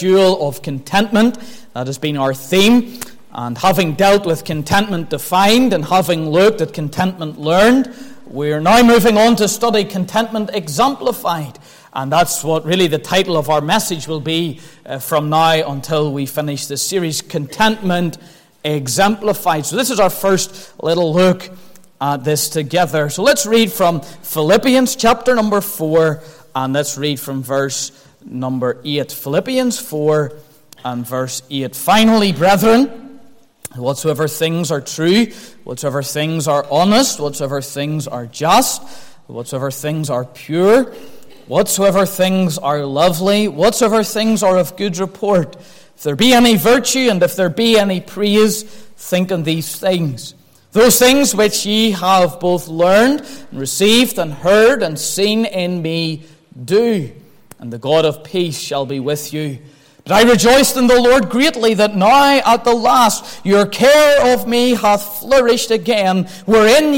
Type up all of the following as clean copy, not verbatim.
Jewel of contentment. That has been our theme. And having dealt with contentment defined and having looked at contentment learned, we're now moving on to study contentment exemplified. And that's what really the title of our message will be from now until we finish this series, Contentment Exemplified. So this is our first little look at this together. So let's read from Philippians chapter number 4, and let's read from verse number 8. Philippians 4 and verse 8. Finally, brethren, whatsoever things are true, whatsoever things are honest, whatsoever things are just, whatsoever things are pure, whatsoever things are lovely, whatsoever things are of good report, if there be any virtue and if there be any praise, think on these things. Those things which ye have both learned and received and heard and seen in me, do, and the God of peace shall be with you. But I rejoiced in the Lord greatly that now at the last your care of me hath flourished again, wherein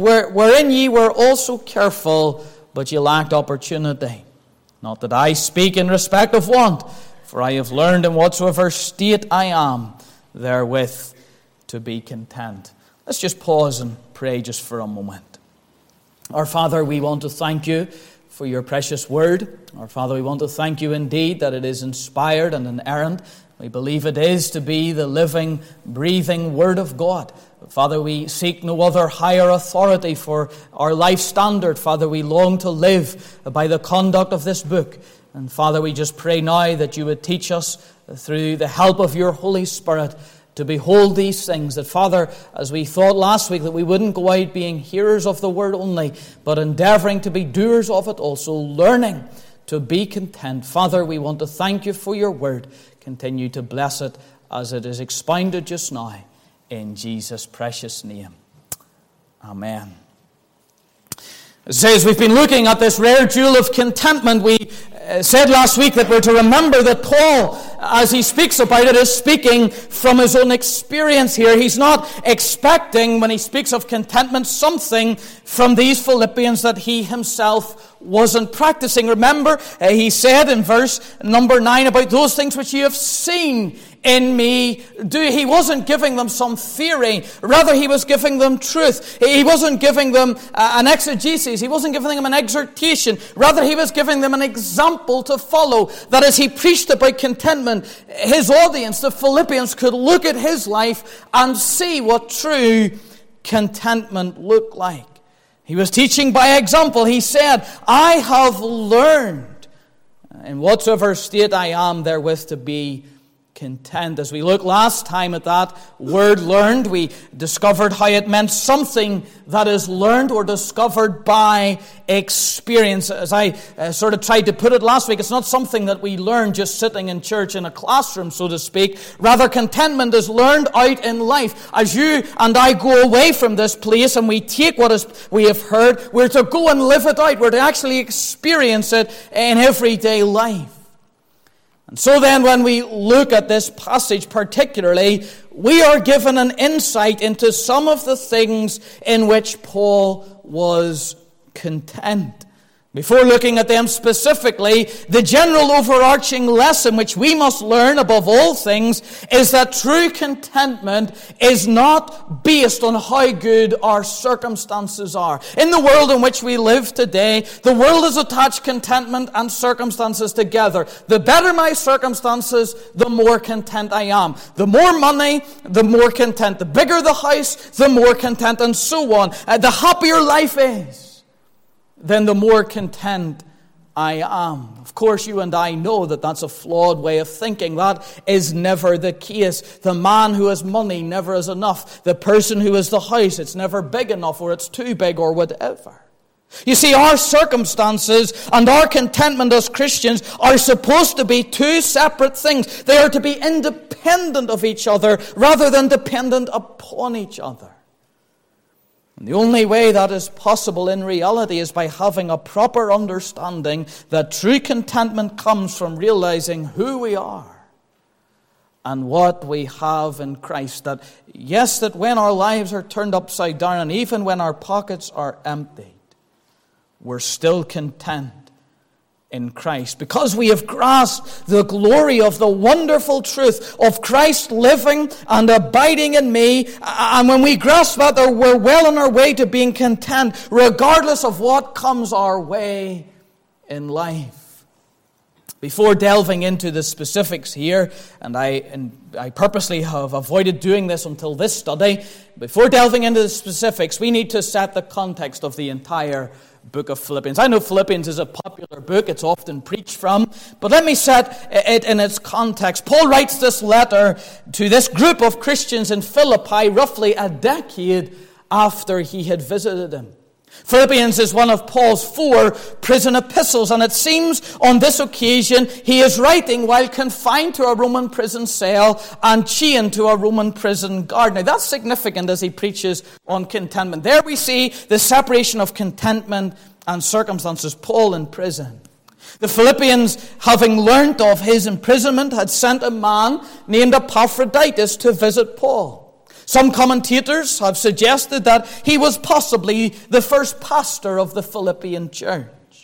ye were also careful, but ye lacked opportunity. Not that I speak in respect of want, for I have learned in whatsoever state I am, therewith to be content. Let's just pause and pray just for a moment. Our Father, we want to thank you for your precious word. Our Father, we want to thank you indeed that it is inspired and inerrant. We believe it is to be the living, breathing word of God. Father, we seek no other higher authority for our life standard. Father, we long to live by the conduct of this book. And Father, we just pray now that you would teach us through the help of your Holy Spirit to behold these things, that Father, as we thought last week, that we wouldn't go out being hearers of the word only, but endeavoring to be doers of it also, learning to be content. Father, we want to thank you for your word. Continue to bless it as it is expounded just now, in Jesus' precious name. Amen. It says we've been looking at this rare jewel of contentment. We said last week that we're to remember that Paul, as he speaks about it, is speaking from his own experience here. He's not expecting, when he speaks of contentment, something from these Philippians that he himself wasn't practicing. Remember, he said in verse number 9 about those things which you have seen in me do. He wasn't giving them some theory. Rather, he was giving them truth. He wasn't giving them an exegesis. He wasn't giving them an exhortation. Rather, he was giving them an example to follow. That as he preached about contentment, his audience, the Philippians, could look at his life and see what true contentment looked like. He was teaching by example. He said, I have learned in whatsoever state I am therewith to be content. As we looked last time at that word learned, we discovered how it meant something that is learned or discovered by experience. As I sort of tried to put it last week, it's not something that we learn just sitting in church in a classroom, so to speak. Rather, contentment is learned out in life. As you and I go away from this place and we take what we have heard, we're to go and live it out. We're to actually experience it in everyday life. And so then when we look at this passage particularly, we are given an insight into some of the things in which Paul was content. Before looking at them specifically, the general overarching lesson which we must learn above all things is that true contentment is not based on how good our circumstances are. In the world in which we live today, the world has attached contentment and circumstances together. The better my circumstances, the more content I am. The more money, the more content. The bigger the house, the more content, and so on. The happier life is, then the more content I am. Of course, you and I know that that's a flawed way of thinking. That is never the case. The man who has money never is enough. The person who has the house, it's never big enough, or it's too big, or whatever. You see, our circumstances and our contentment as Christians are supposed to be two separate things. They are to be independent of each other rather than dependent upon each other. And the only way that is possible in reality is by having a proper understanding that true contentment comes from realizing who we are and what we have in Christ. That, yes, that when our lives are turned upside down and even when our pockets are emptied, we're still content in Christ. Because we have grasped the glory of the wonderful truth of Christ living and abiding in me, and when we grasp that, we're well on our way to being content regardless of what comes our way in life. Before delving into the specifics here, and I purposely have avoided doing this until this study, before delving into the specifics, we need to set the context of the entire book of Philippians. I know Philippians is a popular book, it's often preached from, but let me set it in its context. Paul writes this letter to this group of Christians in Philippi roughly a decade after he had visited them. Philippians is one of Paul's 4 prison epistles, and it seems on this occasion he is writing while confined to a Roman prison cell and chained to a Roman prison guard. Now that's significant as he preaches on contentment. There we see the separation of contentment and circumstances. Paul in prison. The Philippians, having learnt of his imprisonment, had sent a man named Epaphroditus to visit Paul. Some commentators have suggested that he was possibly the first pastor of the Philippian church.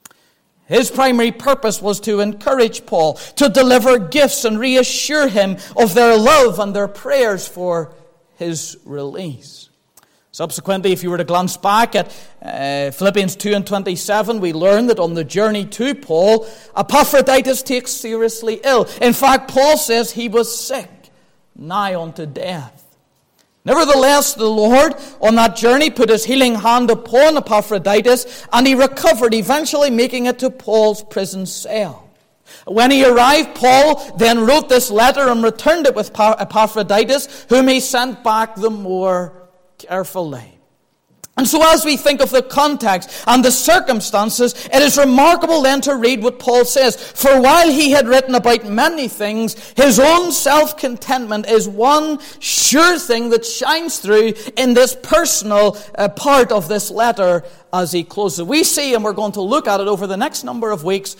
His primary purpose was to encourage Paul, to deliver gifts and reassure him of their love and their prayers for his release. Subsequently, if you were to glance back at Philippians 2 and 27, we learn that on the journey to Paul, Epaphroditus takes seriously ill. In fact, Paul says he was sick, nigh unto death. Nevertheless, the Lord on that journey put his healing hand upon Epaphroditus, and he recovered, eventually making it to Paul's prison cell. When he arrived, Paul then wrote this letter and returned it with Epaphroditus, whom he sent back the more carefully. And so as we think of the context and the circumstances, it is remarkable then to read what Paul says. For while he had written about many things, his own self-contentment is one sure thing that shines through in this personal part of this letter as he closes. We see, and we're going to look at it over the next number of weeks,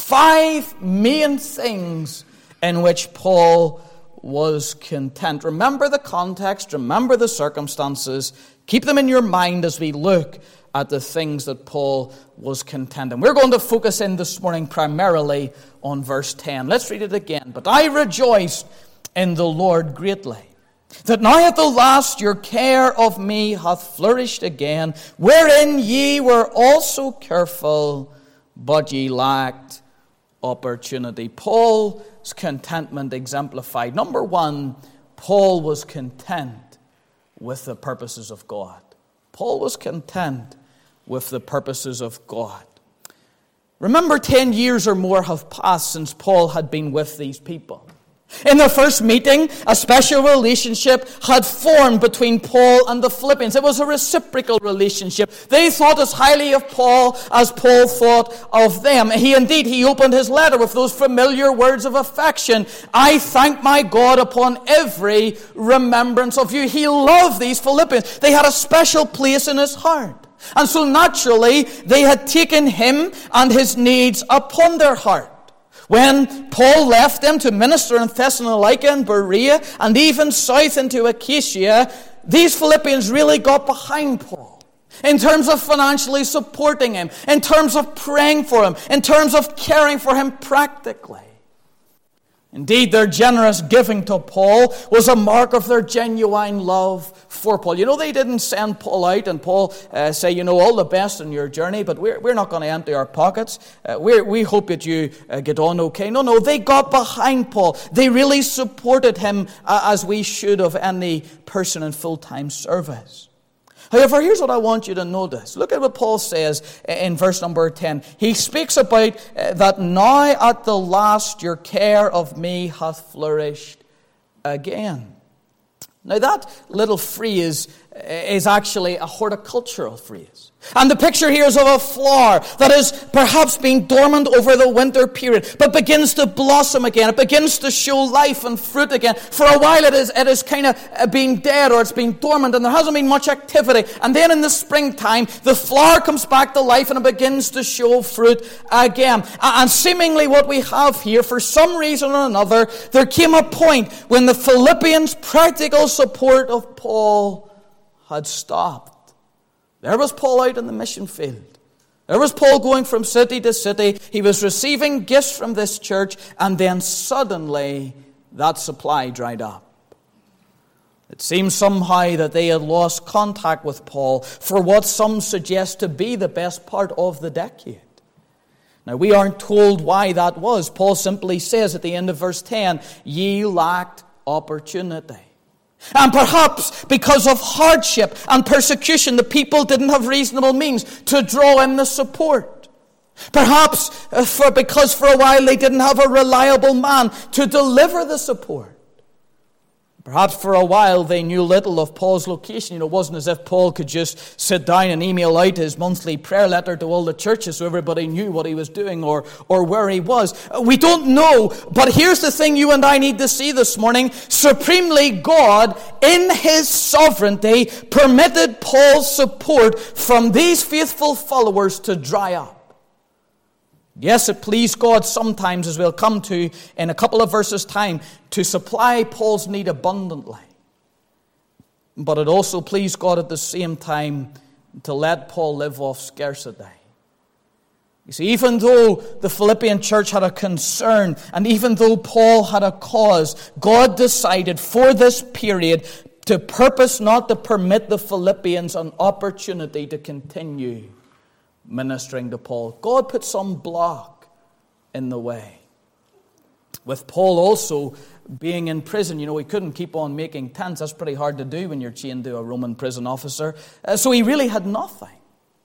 5 main things in which Paul was content. Remember the context, remember the circumstances. Keep them in your mind as we look at the things that Paul was content in. We're going to focus in this morning primarily on verse 10. Let's read it again. But I rejoiced in the Lord greatly, that now at the last your care of me hath flourished again, wherein ye were also careful, but ye lacked opportunity. Paul's contentment exemplified. Number 1, Paul was content with the purposes of God. Paul was content with the purposes of God. Remember, 10 years or more have passed since Paul had been with these people. In their first meeting, a special relationship had formed between Paul and the Philippians. It was a reciprocal relationship. They thought as highly of Paul as Paul thought of them. He opened his letter with those familiar words of affection. I thank my God upon every remembrance of you. He loved these Philippians. They had a special place in his heart. And so naturally, they had taken him and his needs upon their heart. When Paul left them to minister in Thessalonica and Berea and even south into Achaia, these Philippians really got behind Paul in terms of financially supporting him, in terms of praying for him, in terms of caring for him practically. Indeed, their generous giving to Paul was a mark of their genuine love for Paul. You know, they didn't send Paul out and Paul say, all the best in your journey, but we're not going to empty our pockets. We hope that you get on okay. No, they got behind Paul. They really supported him as we should of any person in full-time service. However, here's what I want you to notice. Look at what Paul says in verse number 10. He speaks about that now at the last your care of me hath flourished again. Now that little phrase is actually a horticultural phrase. And the picture here is of a flower that has perhaps been dormant over the winter period, but begins to blossom again. It begins to show life and fruit again. For a while it is kind of been dead, or it's been dormant, and there hasn't been much activity. And then in the springtime, the flower comes back to life and it begins to show fruit again. And seemingly what we have here, for some reason or another, there came a point when the Philippians' practical support of Paul had stopped. There was Paul out in the mission field. There was Paul going from city to city. He was receiving gifts from this church, and then suddenly that supply dried up. It seems somehow that they had lost contact with Paul for what some suggest to be the best part of the decade. Now, we aren't told why that was. Paul simply says at the end of verse 10, ye lacked opportunity. And perhaps because of hardship and persecution, the people didn't have reasonable means to draw in the support. Perhaps because for a while they didn't have a reliable man to deliver the support. Perhaps for a while they knew little of Paul's location. It wasn't as if Paul could just sit down and email out his monthly prayer letter to all the churches so everybody knew what he was doing or where he was. We don't know, but here's the thing you and I need to see this morning. Supremely, God, in His sovereignty, permitted Paul's support from these faithful followers to dry up. Yes, it pleased God sometimes, as we'll come to in a couple of verses' time, to supply Paul's need abundantly. But it also pleased God at the same time to let Paul live off scarcity. You see, even though the Philippian church had a concern, and even though Paul had a cause, God decided for this period to purpose not to permit the Philippians an opportunity to continue ministering to Paul. God put some block in the way. With Paul also being in prison, he couldn't keep on making tents. That's pretty hard to do when you're chained to a Roman prison officer. So he really had nothing.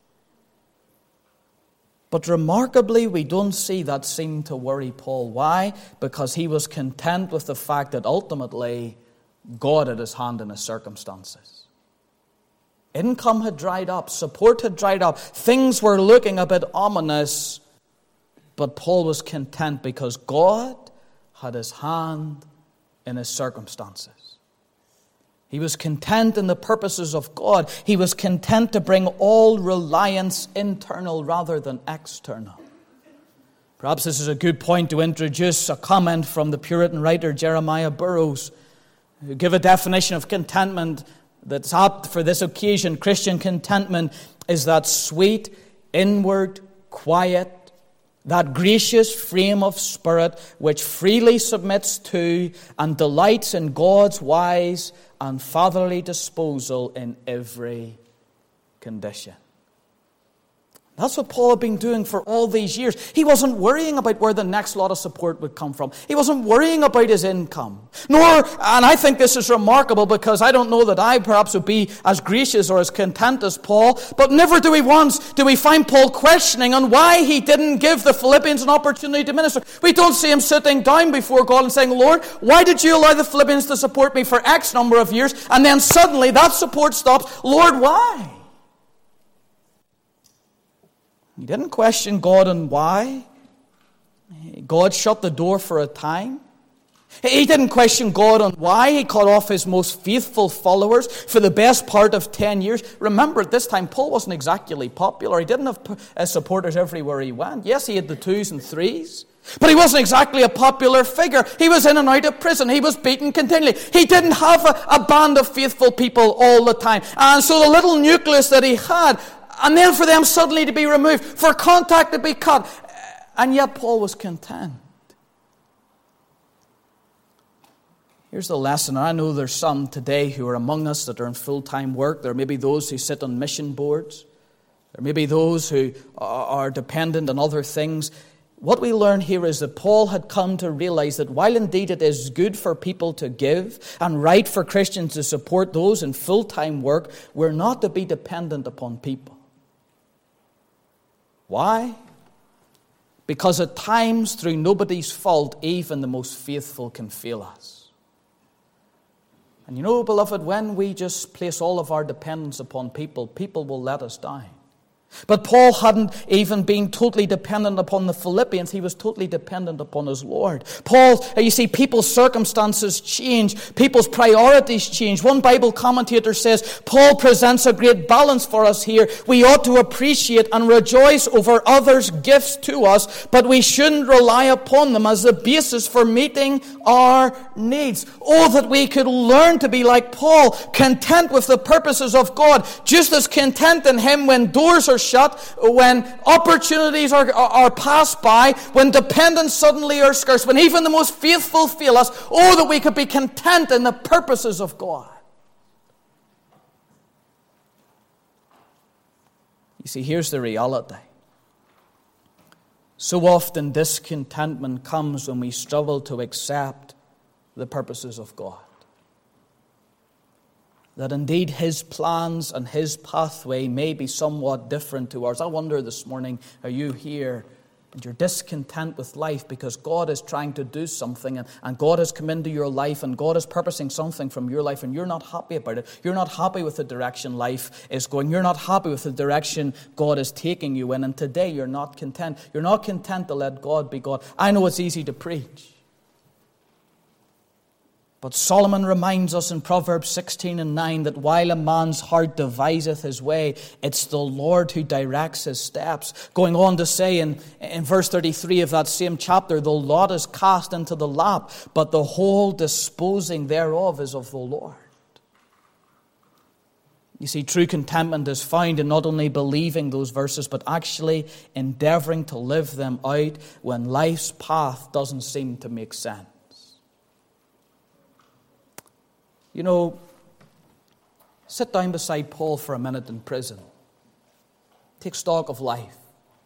But remarkably, we don't see that seem to worry Paul. Why? Because he was content with the fact that ultimately God had His hand in his circumstances. Income had dried up. Support had dried up. Things were looking a bit ominous. But Paul was content because God had His hand in his circumstances. He was content in the purposes of God. He was content to bring all reliance internal rather than external. Perhaps this is a good point to introduce a comment from the Puritan writer Jeremiah Burroughs, who give a definition of contentment that's apt for this occasion. Christian contentment is that sweet, inward, quiet, that gracious frame of spirit which freely submits to and delights in God's wise and fatherly disposal in every condition. That's what Paul had been doing for all these years. He wasn't worrying about where the next lot of support would come from. He wasn't worrying about his income. And I think this is remarkable because I don't know that I perhaps would be as gracious or as content as Paul, but never do we find Paul questioning on why he didn't give the Philippians an opportunity to minister. We don't see him sitting down before God and saying, Lord, why did you allow the Philippians to support me for X number of years, and then suddenly that support stops? Lord, why? He didn't question God on why. God shut the door for a time. He didn't question God on why He cut off His most faithful followers for the best part of 10 years. Remember, at this time, Paul wasn't exactly popular. He didn't have supporters everywhere he went. Yes, he had the 2s and 3s. But he wasn't exactly a popular figure. He was in and out of prison. He was beaten continually. He didn't have a band of faithful people all the time. And so the little nucleus that he had, and then for them suddenly to be removed, for contact to be cut. And yet Paul was content. Here's the lesson. I know there's some today who are among us that are in full-time work. There may be those who sit on mission boards. There may be those who are dependent on other things. What we learn here is that Paul had come to realize that while indeed it is good for people to give and right for Christians to support those in full-time work, we're not to be dependent upon people. Why? Because at times, through nobody's fault, even the most faithful can fail us. And beloved, when we just place all of our dependence upon people, people will let us down. But Paul hadn't even been totally dependent upon the Philippians. He was totally dependent upon his Lord. Paul, you see, people's circumstances change. People's priorities change. One Bible commentator says, Paul presents a great balance for us here. We ought to appreciate and rejoice over others' gifts to us, but we shouldn't rely upon them as the basis for meeting our needs. Oh, that we could learn to be like Paul, content with the purposes of God, just as content in Him when doors are are shut, when opportunities are passed by, when dependents suddenly are scarce, when even the most faithful fail us, oh, that we could be content in the purposes of God. You see, here's the reality. So often discontentment comes when we struggle to accept the purposes of God. That indeed His plans and His pathway may be somewhat different to ours. I wonder this morning, are you here and you're discontent with life because God is trying to do something and God has come into your life and God is purposing something from your life and you're not happy about it. You're not happy with the direction life is going. You're not happy with the direction God is taking you in. And today you're not content. You're not content to let God be God. I know it's easy to preach. But Solomon reminds us in Proverbs 16:9 that while a man's heart deviseth his way, it's the Lord who directs his steps. Going on to say in verse 33 of that same chapter, the lot is cast into the lap, but the whole disposing thereof is of the Lord. You see, true contentment is found in not only believing those verses, but actually endeavoring to live them out when life's path doesn't seem to make sense. You know, sit down beside Paul for a minute in prison. Take stock of life.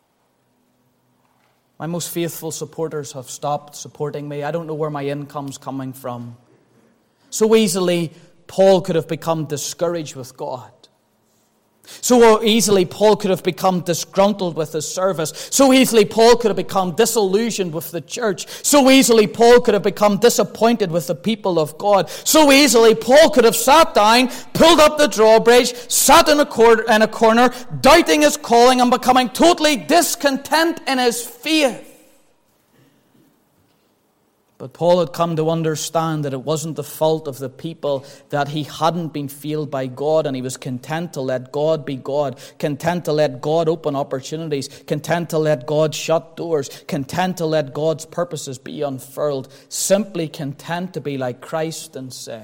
My most faithful supporters have stopped supporting me. I don't know where my income's coming from. So easily, Paul could have become discouraged with God. So easily, Paul could have become disgruntled with his service. So easily, Paul could have become disillusioned with the church. So easily, Paul could have become disappointed with the people of God. So easily, Paul could have sat down, pulled up the drawbridge, sat in a corner, doubting his calling and becoming totally discontent in his faith. But Paul had come to understand that it wasn't the fault of the people that he hadn't been filled by God, and he was content to let God be God, content to let God open opportunities, content to let God shut doors, content to let God's purposes be unfurled, simply content to be like Christ and say,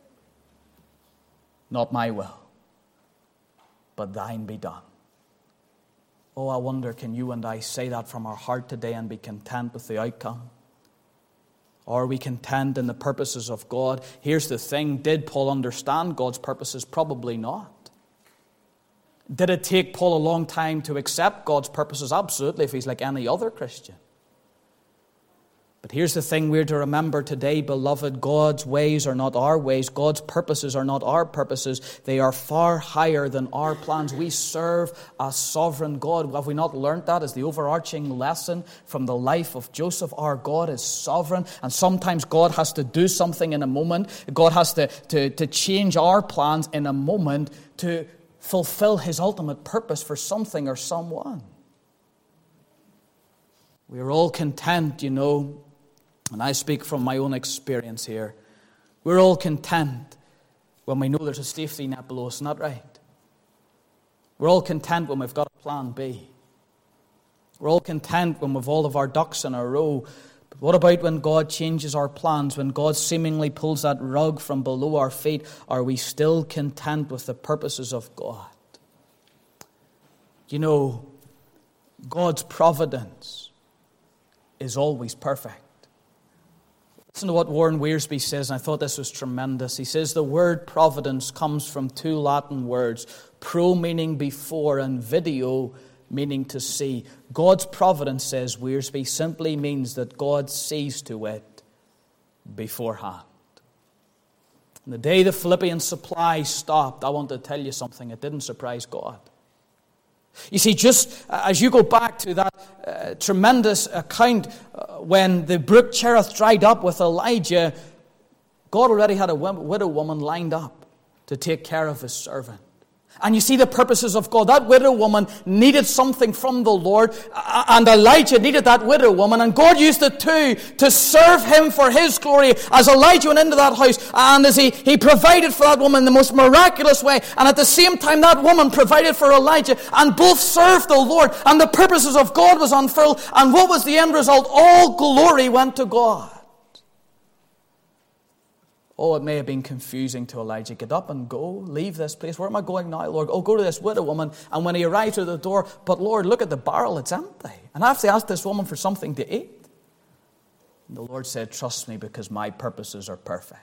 not my will, but thine be done. Oh, I wonder, can you and I say that from our heart today and be content with the outcome? Are we content in the purposes of God? Here's the thing. Did Paul understand God's purposes? Probably not. Did it take Paul a long time to accept God's purposes? Absolutely, if he's like any other Christian. But here's the thing we're to remember today, beloved. God's ways are not our ways. God's purposes are not our purposes. They are far higher than our plans. We serve a sovereign God. Have we not learned that as the overarching lesson from the life of Joseph? Our God is sovereign, and sometimes God has to do something in a moment. God has to change our plans in a moment to fulfill His ultimate purpose for something or someone. We're all content, you know. And I speak from my own experience here. We're all content when we know there's a safety net below us, isn't that right? We're all content when we've got a plan B. We're all content when we've all of our ducks in a row. But what about when God changes our plans, when God seemingly pulls that rug from below our feet? Are we still content with the purposes of God? You know, God's providence is always perfect. Listen to what Warren Wiersbe says, and I thought this was tremendous. He says the word providence comes from two Latin words, pro meaning before and video meaning to see. God's providence, says Wiersbe, simply means that God sees to it beforehand. And the day the Philippian supply stopped, I want to tell you something, it didn't surprise God. You see, just as you go back to that tremendous account when the brook Cherith dried up with Elijah, God already had a widow woman lined up to take care of His servant. And you see the purposes of God. That widow woman needed something from the Lord, and Elijah needed that widow woman, and God used the two to serve Him for His glory. As Elijah went into that house, and as he provided for that woman in the most miraculous way, and at the same time that woman provided for Elijah, and both served the Lord, and the purposes of God was unfurled. And what was the end result? All glory went to God. Oh, it may have been confusing to Elijah. Get up and go. Leave this place. Where am I going now, Lord? Oh, go to this widow woman. And when he arrived at the door, but Lord, look at the barrel. It's empty. And I have to ask this woman for something to eat. And the Lord said, trust me, because my purposes are perfect.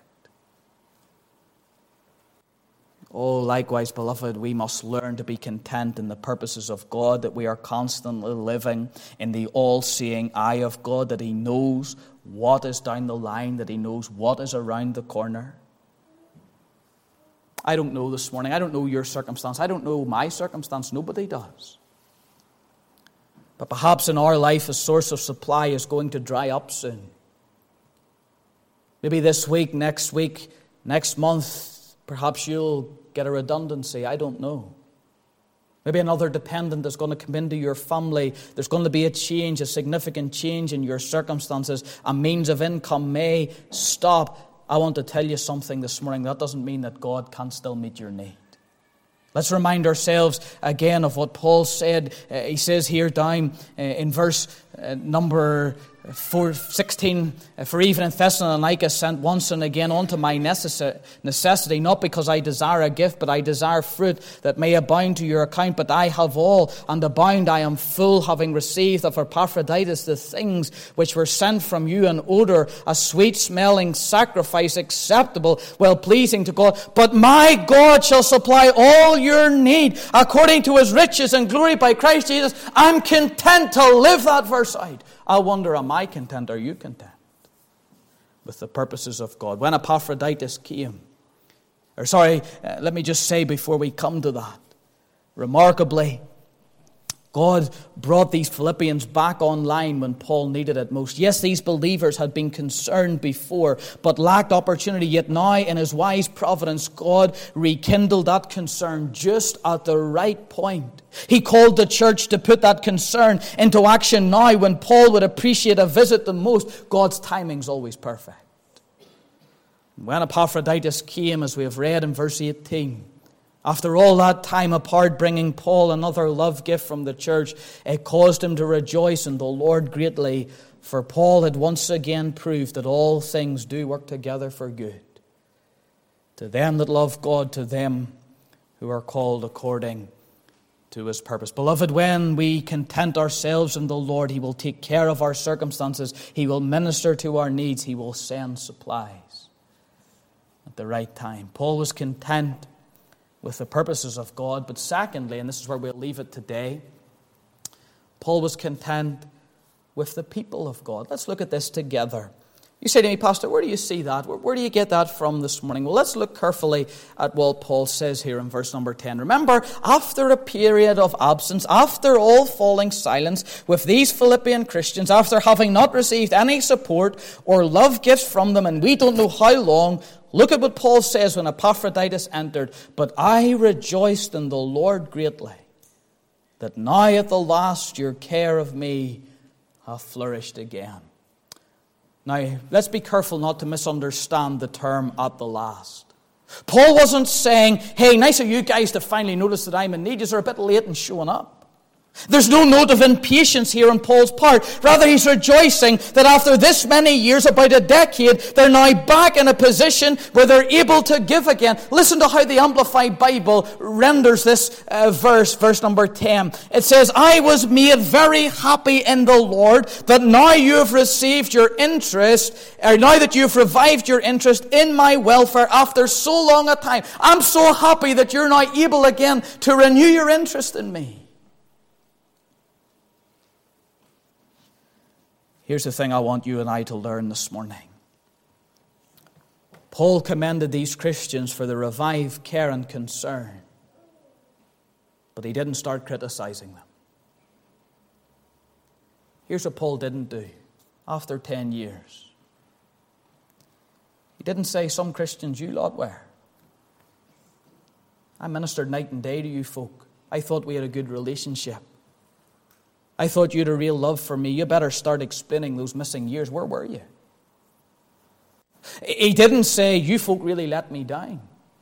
Oh, likewise, beloved, we must learn to be content in the purposes of God, that we are constantly living in the all-seeing eye of God, that He knows what is down the line, that He knows what is around the corner. I don't know this morning. I don't know your circumstance. I don't know my circumstance. Nobody does. But perhaps in our life, a source of supply is going to dry up soon. Maybe this week, next month, perhaps you'll get a redundancy. I don't know. Maybe another dependent is going to come into your family. There's going to be a change, a significant change in your circumstances. A means of income may stop. I want to tell you something this morning. That doesn't mean that God can't still meet your need. Let's remind ourselves again of what Paul said. He says here down in verse number 16, for even in Thessalonica sent once and again unto my necessity, not because I desire a gift, but I desire fruit that may abound to your account. But I have all, and abound. I am full, having received of Epaphroditus the things which were sent from you, an odor, a sweet-smelling sacrifice, acceptable, well-pleasing to God. But my God shall supply all your need according to His riches and glory by Christ Jesus. I'm content to live that verse out. I wonder, am I content? Are you content with the purposes of God? When Epaphroditus came, let me just say before we come to that, remarkably, God brought these Philippians back online when Paul needed it most. Yes, these believers had been concerned before, but lacked opportunity. Yet now, in His wise providence, God rekindled that concern just at the right point. He called the church to put that concern into action now when Paul would appreciate a visit the most. God's timing's always perfect. When Epaphroditus came, as we have read in verse 18, after all that time apart, bringing Paul another love gift from the church, it caused him to rejoice in the Lord greatly, for Paul had once again proved that all things do work together for good, to them that love God, to them who are called according to His purpose. Beloved, when we content ourselves in the Lord, He will take care of our circumstances. He will minister to our needs. He will send supplies at the right time. Paul was content with the purposes of God. But secondly, and this is where we'll leave it today, Paul was content with the people of God. Let's look at this together. You say to me, Pastor, where do you see that? Where do you get that from this morning? Well, let's look carefully at what Paul says here in verse number 10. Remember, after a period of absence, after all falling silence with these Philippian Christians, after having not received any support or love gifts from them, and we don't know how long, look at what Paul says when Epaphroditus entered. But I rejoiced in the Lord greatly, that now at the last your care of me hath flourished again. Now, let's be careful not to misunderstand the term "at the last." Paul wasn't saying, hey, nice of you guys to finally notice that I'm in need. You're a bit late in showing up. There's no note of impatience here on Paul's part. Rather, he's rejoicing that after this many years, about a decade, they're now back in a position where they're able to give again. Listen to how the Amplified Bible renders this verse number 10. It says, I was made very happy in the Lord that now you have received your interest, or now that you have revived your interest in my welfare after so long a time. I'm so happy that you're now able again to renew your interest in me. Here's the thing I want you and I to learn this morning. Paul commended these Christians for their revived care and concern, but he didn't start criticizing them. Here's what Paul didn't do after 10 years. He didn't say, some Christians you lot were. I ministered night and day to you folk. I thought we had a good relationship. I thought you had a real love for me. You better start explaining those missing years. Where were you? He didn't say, you folk really let me down.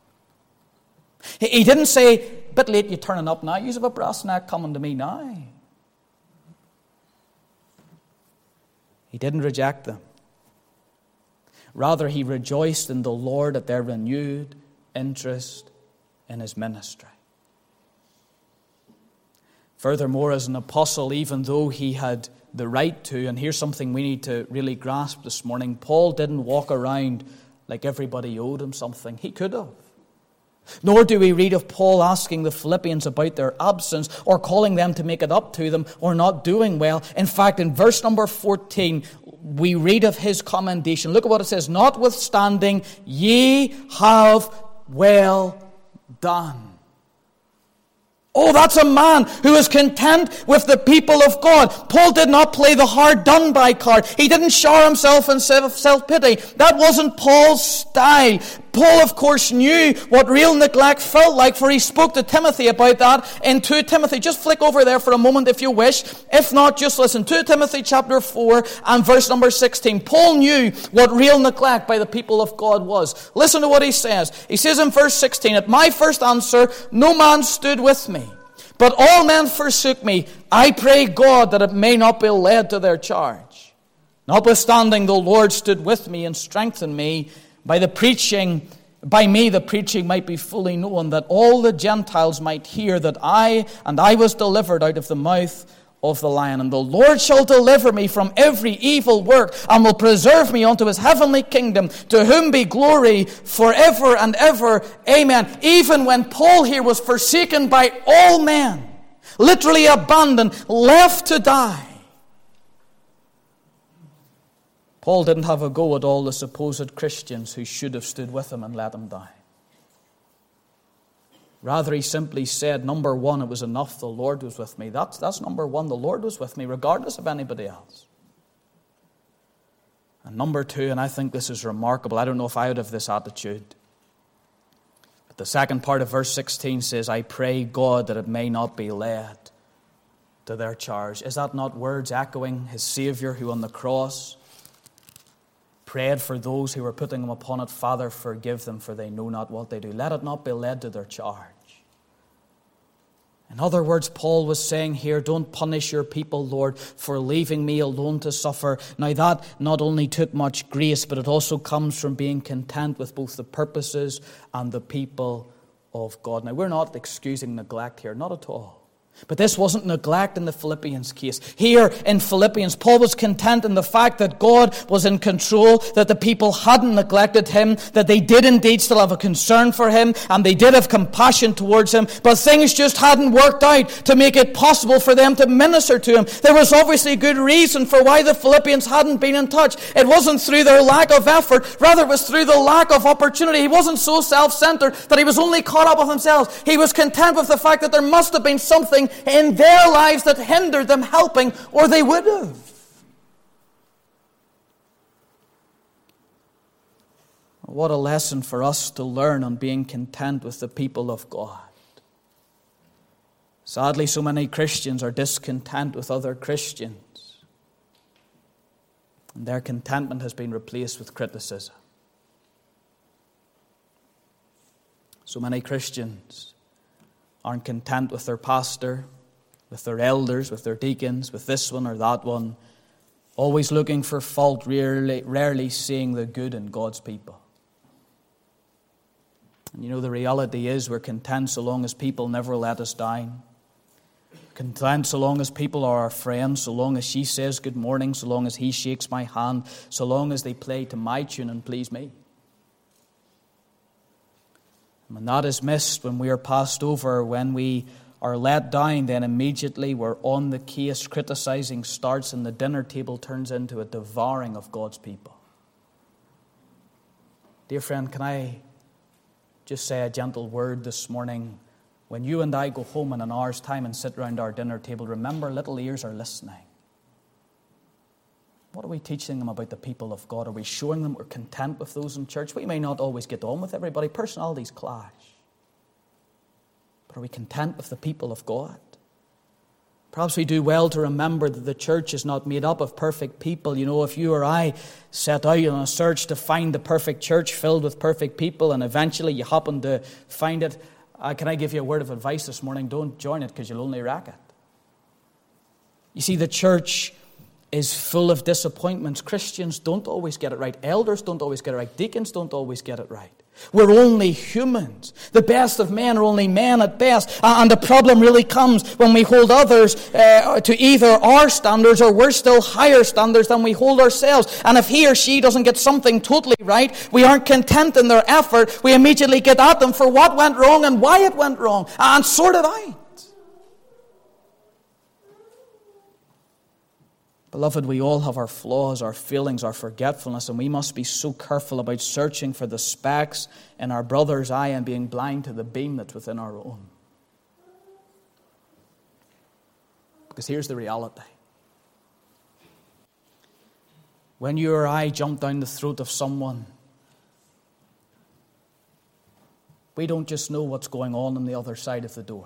He didn't say, bit late you turning up now. You have a brass neck coming to me now. He didn't reject them. Rather, he rejoiced in the Lord at their renewed interest in his ministry. Furthermore, as an apostle, even though he had the right to, and here's something we need to really grasp this morning, Paul didn't walk around like everybody owed him something. He could have. Nor do we read of Paul asking the Philippians about their absence or calling them to make it up to them or not doing well. In fact, in verse number 14, we read of his commendation. Look at what it says. Notwithstanding, ye have well done. Oh, that's a man who is content with the people of God. Paul did not play the hard done by card. He didn't shower himself in self-pity. That wasn't Paul's style. Paul, of course, knew what real neglect felt like, for he spoke to Timothy about that in 2 Timothy. Just flick over there for a moment if you wish. If not, just listen. 2 Timothy chapter 4 and verse number 16. Paul knew what real neglect by the people of God was. Listen to what he says. He says in verse 16, At my first answer, no man stood with me, but all men forsook me. I pray God that it may not be laid to their charge. Notwithstanding, the Lord stood with me and strengthened me. By me the preaching might be fully known, that all the Gentiles might hear that I was delivered out of the mouth of the lion. And the Lord shall deliver me from every evil work, and will preserve me unto his heavenly kingdom, to whom be glory forever and ever. Amen. Even when Paul here was forsaken by all men, literally abandoned, left to die, Paul didn't have a go at all the supposed Christians who should have stood with him and let him die. Rather, he simply said, number one, it was enough, the Lord was with me. That's number one, the Lord was with me, regardless of anybody else. And number two, and I think this is remarkable, I don't know if I would have this attitude, but the second part of verse 16 says, I pray God that it may not be laid to their charge. Is that not words echoing his Savior who on the cross prayed for those who were putting him upon it? Father, forgive them, for they know not what they do. Let it not be laid to their charge. In other words, Paul was saying here, don't punish your people, Lord, for leaving me alone to suffer. Now that not only took much grace, but it also comes from being content with both the purposes and the people of God. Now we're not excusing neglect here, not at all. But this wasn't neglect in the Philippians case. Here in Philippians, Paul was content in the fact that God was in control, that the people hadn't neglected him, that they did indeed still have a concern for him, and they did have compassion towards him, but things just hadn't worked out to make it possible for them to minister to him. There was obviously good reason for why the Philippians hadn't been in touch. It wasn't through their lack of effort, rather it was through the lack of opportunity. He wasn't so self-centered that he was only caught up with himself. He was content with the fact that there must have been something in their lives that hindered them helping, or they would have. What a lesson for us to learn on being content with the people of God. Sadly, so many Christians are discontent with other Christians, and their contentment has been replaced with criticism. So many Christians aren't content with their pastor, with their elders, with their deacons, with this one or that one, always looking for fault, rarely seeing the good in God's people. And you know, the reality is we're content so long as people never let us down. Content so long as people are our friends, so long as she says good morning, so long as he shakes my hand, so long as they play to my tune and please me. When that is missed, when we are passed over, when we are let down, then immediately we're on the case, criticizing starts, and the dinner table turns into a devouring of God's people. Dear friend, can I just say a gentle word this morning? When you and I go home in an hour's time and sit around our dinner table, remember, little ears are listening. What are we teaching them about the people of God? Are we showing them we're content with those in church? We may not always get on with everybody. Personalities clash. But are we content with the people of God? Perhaps we do well to remember that the church is not made up of perfect people. You know, if you or I set out on a search to find the perfect church filled with perfect people, and eventually you happen to find it, can I give you a word of advice this morning? Don't join it, because you'll only wreck it. You see, the church is full of disappointments. Christians don't always get it right. Elders don't always get it right. Deacons don't always get it right. We're only humans. The best of men are only men at best. And the problem really comes when we hold others to either our standards or we're still higher standards than we hold ourselves. And if he or she doesn't get something totally right, we aren't content in their effort. We immediately get at them for what went wrong and why it went wrong and sort it out. Beloved, we all have our flaws, our failings, our forgetfulness, and we must be so careful about searching for the specks in our brother's eye and being blind to the beam that's within our own. Because here's the reality. When you or I jump down the throat of someone, we don't just know what's going on the other side of the door.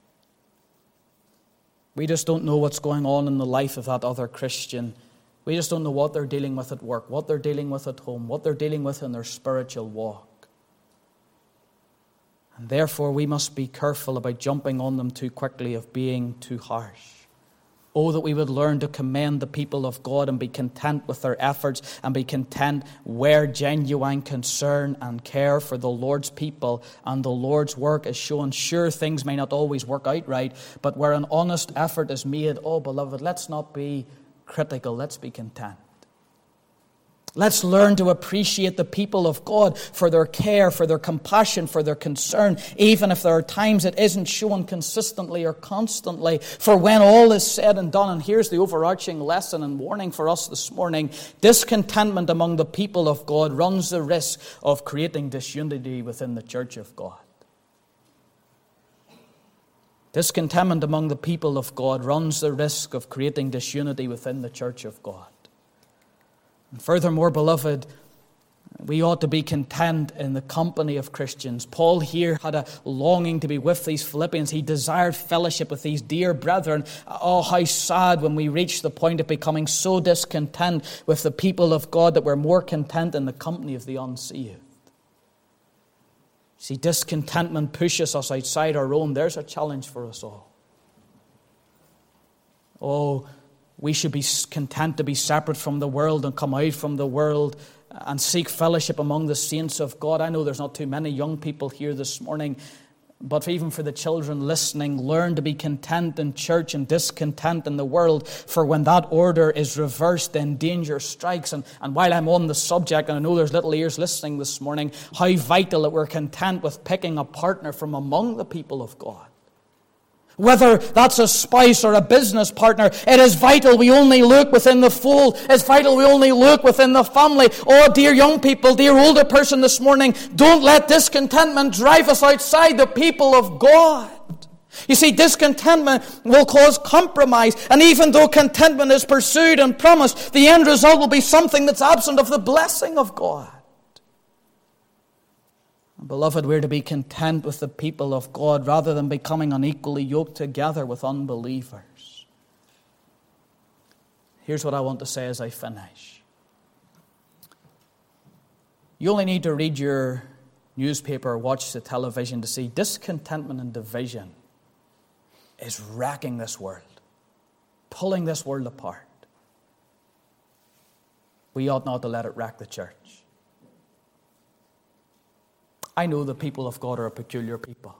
We just don't know what's going on in the life of that other Christian. We just don't know what they're dealing with at work, what they're dealing with at home, what they're dealing with in their spiritual walk. And therefore, we must be careful about jumping on them too quickly, of being too harsh. Oh, that we would learn to commend the people of God and be content with their efforts and be content where genuine concern and care for the Lord's people and the Lord's work is shown. Sure, things may not always work out right, but where an honest effort is made, oh, beloved, let's not be critical, let's be content. Let's learn to appreciate the people of God for their care, for their compassion, for their concern, even if there are times it isn't shown consistently or constantly. For when all is said and done, and here's the overarching lesson and warning for us this morning, discontentment among the people of God runs the risk of creating disunity within the church of God. Discontentment among the people of God runs the risk of creating disunity within the church of God. And furthermore, beloved, we ought to be content in the company of Christians. Paul here had a longing to be with these Philippians. He desired fellowship with these dear brethren. Oh, how sad when we reach the point of becoming so discontent with the people of God that we're more content in the company of the unsaved. See, discontentment pushes us outside our own. There's a challenge for us all. Oh, we should be content to be separate from the world and come out from the world and seek fellowship among the saints of God. I know there's not too many young people here this morning, but even for the children listening, learn to be content in church and discontent in the world. For when that order is reversed, then danger strikes. And while I'm on the subject, and I know there's little ears listening this morning, how vital that we're content with picking a partner from among the people of God. Whether that's a spouse or a business partner, it is vital we only look within the fold. It's vital we only look within the family. Oh, dear young people, dear older person this morning, don't let discontentment drive us outside the people of God. You see, discontentment will cause compromise. And even though contentment is pursued and promised, the end result will be something that's absent of the blessing of God. Beloved, we're to be content with the people of God rather than becoming unequally yoked together with unbelievers. Here's what I want to say as I finish. You only need to read your newspaper or watch the television to see discontentment and division is wrecking this world, pulling this world apart. We ought not to let it wreck the church. I know the people of God are a peculiar people.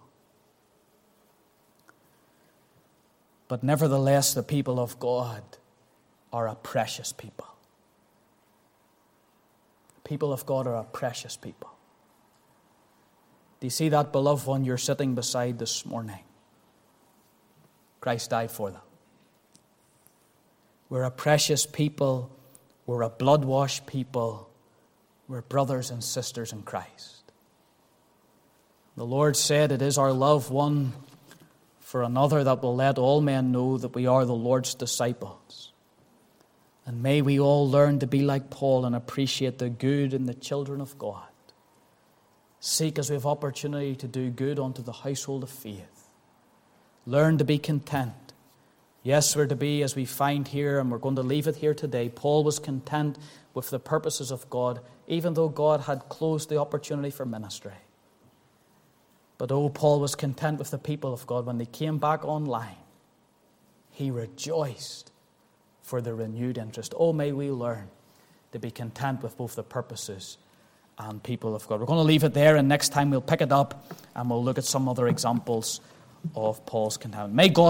But nevertheless, the people of God are a precious people. The people of God are a precious people. Do you see that beloved one you're sitting beside this morning? Christ died for them. We're a precious people. We're a blood-washed people. We're brothers and sisters in Christ. The Lord said, it is our love one for another that will let all men know that we are the Lord's disciples. And may we all learn to be like Paul and appreciate the good in the children of God. Seek as we have opportunity to do good unto the household of faith. Learn to be content. Yes, we're to be, as we find here, and we're going to leave it here today, Paul was content with the purposes of God, even though God had closed the opportunity for ministry. But Paul was content with the people of God. When they came back online, he rejoiced, for the renewed interest. Oh, may we learn to be content with both the purposes and people of God. We're going to leave it there, and next time we'll pick it up and we'll look at some other examples of Paul's contentment. May God